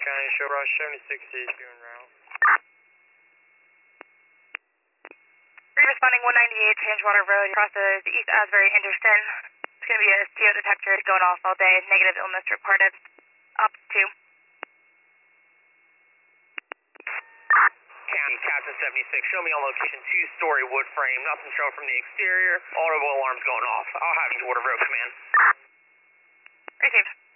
County, show Rush 76 is doing route. Responding 198 Tangewater Road across the East Asbury Henderson. It's going to be a CO detector going off all day. Negative illness reported. Up 2. County, Captain 76, show me on location 2-story wood frame. Nothing showing from the exterior. Audible alarms going off. I'll have you order road command. Received.